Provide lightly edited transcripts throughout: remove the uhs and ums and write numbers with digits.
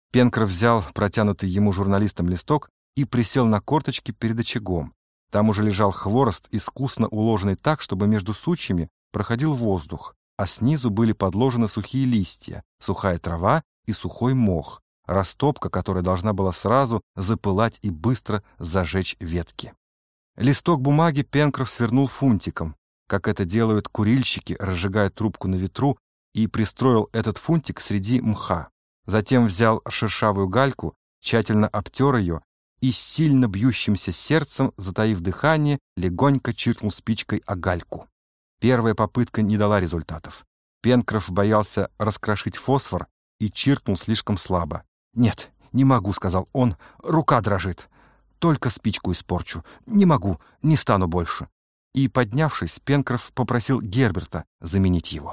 Пенкроф взял протянутый ему журналистом листок и присел на корточки перед очагом. Там уже лежал хворост, искусно уложенный так, чтобы между сучьями проходил воздух, а снизу были подложены сухие листья, сухая трава и сухой мох, растопка, которая должна была сразу запылать и быстро зажечь ветки. Листок бумаги Пенкроф свернул фунтиком, как это делают курильщики, разжигая трубку на ветру, и пристроил этот фунтик среди мха. Затем взял шершавую гальку, тщательно обтер ее и с сильно бьющимся сердцем, затаив дыхание, легонько чиркнул спичкой о гальку. Первая попытка не дала результатов. Пенкроф боялся раскрошить фосфор и чиркнул слишком слабо. «Нет, не могу», — сказал он, — «рука дрожит. Только спичку испорчу. Не могу, не стану больше». И, поднявшись, Пенкроф попросил Герберта заменить его.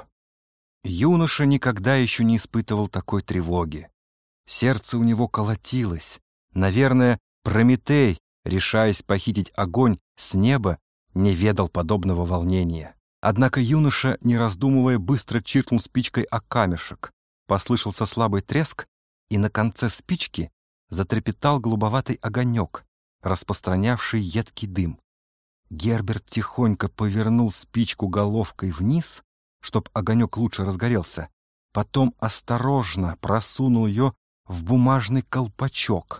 Юноша никогда еще не испытывал такой тревоги. Сердце у него колотилось. Наверное, Прометей, решаясь похитить огонь с неба, не ведал подобного волнения. Однако юноша, не раздумывая, быстро чиркнул спичкой о камешек. Послышался слабый треск, и на конце спички затрепетал голубоватый огонек, распространявший едкий дым. Герберт тихонько повернул спичку головкой вниз, чтоб огонек лучше разгорелся, потом осторожно просунул ее в бумажный колпачок.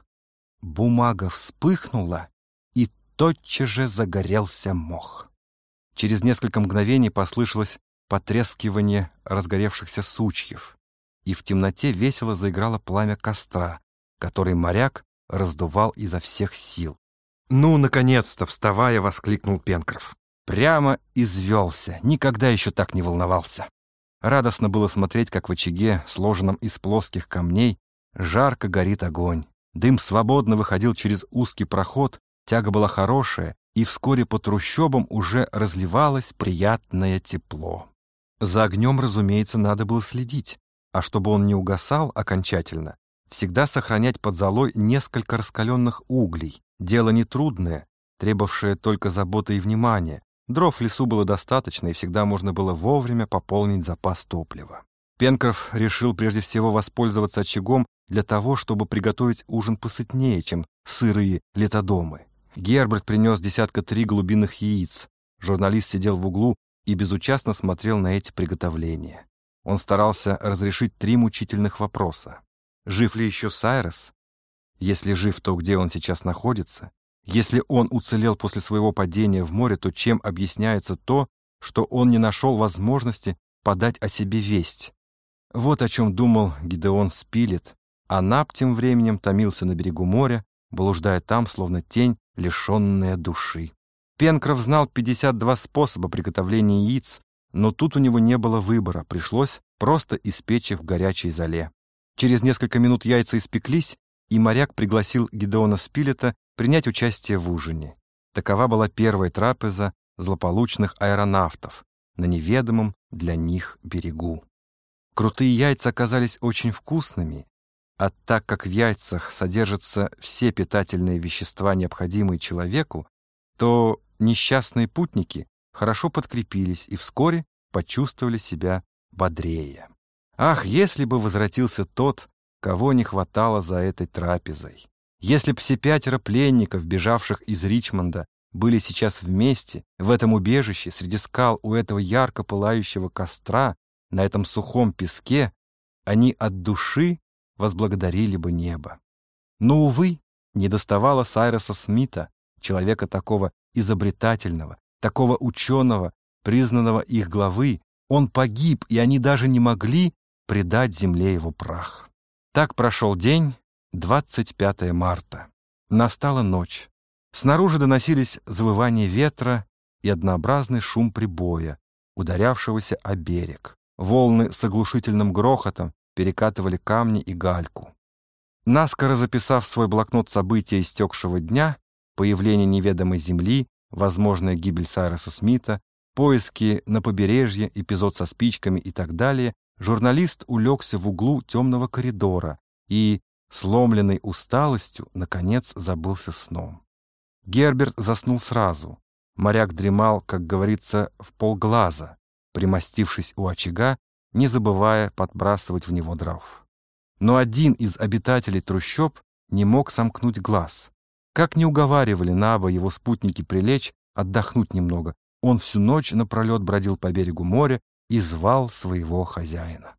Бумага вспыхнула, и тотчас же загорелся мох. Через несколько мгновений послышалось потрескивание разгоревшихся сучьев, и в темноте весело заиграло пламя костра, который моряк раздувал изо всех сил. «Ну, наконец-то!» — вставая, воскликнул Пенкроф. Прямо извелся, никогда еще так не волновался. Радостно было смотреть, как в очаге, сложенном из плоских камней, жарко горит огонь. Дым свободно выходил через узкий проход, тяга была хорошая, и вскоре по трущобам уже разливалось приятное тепло. За огнем, разумеется, надо было следить, а чтобы он не угасал окончательно, всегда сохранять под золой несколько раскаленных углей. Дело нетрудное, требовавшее только заботы и внимания. Дров в лесу было достаточно, и всегда можно было вовремя пополнить запас топлива. Пенкроф решил прежде всего воспользоваться очагом для того, чтобы приготовить ужин посытнее, чем сырые летодомы. Герберт принес 3 голубиных яиц. Журналист сидел в углу и безучастно смотрел на эти приготовления. Он старался разрешить 3 мучительных вопроса. Жив ли еще Сайрос? Если жив, то где он сейчас находится? Если он уцелел после своего падения в море, то чем объясняется то, что он не нашел возможности подать о себе весть? Вот о чем думал Гидеон Спилет, а Наб тем временем томился на берегу моря, блуждая там, словно тень, лишенная души. Пенкроф знал 52 способа приготовления яиц, но тут у него не было выбора, пришлось просто испечь их в горячей золе. Через несколько минут яйца испеклись, и моряк пригласил Гидеона Спилета принять участие в ужине. Такова была первая трапеза злополучных аэронавтов на неведомом для них берегу. Крутые яйца оказались очень вкусными, а так как в яйцах содержатся все питательные вещества, необходимые человеку, то несчастные путники хорошо подкрепились и вскоре почувствовали себя бодрее. Ах, если бы возвратился тот, кого не хватало за этой трапезой! Если б все 5 пленников, бежавших из Ричмонда, были сейчас вместе, в этом убежище, среди скал у этого ярко пылающего костра, на этом сухом песке, они от души возблагодарили бы небо. Но, увы, недоставало Сайроса Смита, человека такого изобретательного, такого ученого, признанного их главы. Он погиб, и они даже не могли предать земле его прах. Так прошел день, 25 марта. Настала ночь. Снаружи доносились завывания ветра и однообразный шум прибоя, ударявшегося о берег. Волны с оглушительным грохотом перекатывали камни и гальку. Наскоро записав в свой блокнот события истекшего дня, появление неведомой земли, возможная гибель Сайроса Смита, поиски на побережье, эпизод со спичками и так далее, журналист улегся в углу темного коридора и, сломленный усталостью, наконец забылся сном. Герберт заснул сразу. Моряк дремал, как говорится, вполглаза, примостившись у очага, не забывая подбрасывать в него дров. Но один из обитателей трущоб не мог сомкнуть глаз. Как ни уговаривали Наба его спутники прилечь, отдохнуть немного, он всю ночь напролет бродил по берегу моря и звал своего хозяина.